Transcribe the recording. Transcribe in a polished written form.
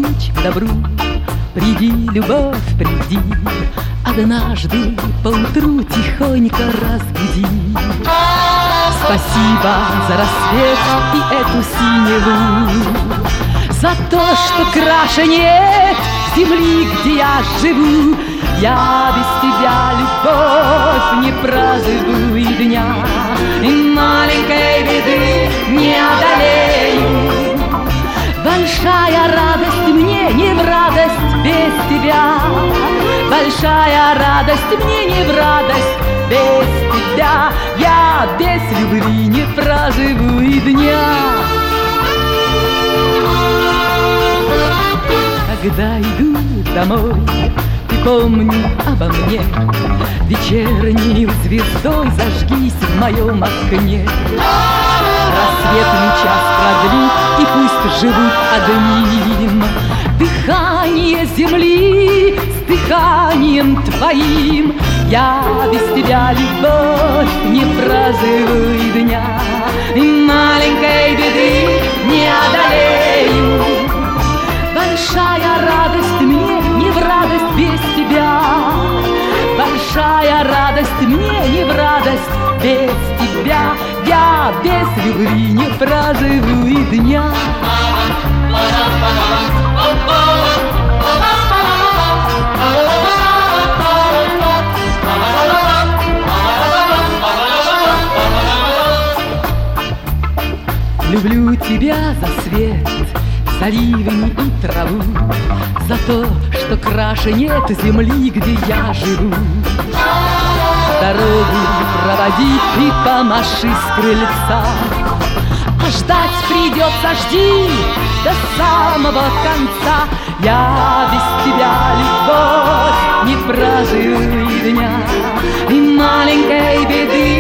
путь к добру. Приди, любовь, приди, однажды поутру тихонько разбуди. Спасибо за рассвет и эту синеву, за то, что краше нет земли, где я живу. Я без тебя, любовь, не проживу и дня, и маленькой беды не одолею. Большая радость мне не в радость без тебя, большая радость мне не в радость без тебя. Я без любви не проживу и дня. Когда иду домой, ты помни обо мне, вечерней звездой зажгись в моем окне. Рассветный час продли, и пусть живут одним. Дыхание земли с дыханием твоим. Я без тебя, любовь, не проживу и дня, и маленькой беды не одолею. Большая радость мне не в радость без тебя, большая радость мне не в радость без тебя. Я без любви не проживу и дня. Люблю тебя за свет, за ливень и траву, за то, что краше нет земли, где я живу. Дорогу проводи и помаши с крыльца, а ждать придется, жди до самого конца. Я без тебя, любовь, не проживу и дня, и маленькой беды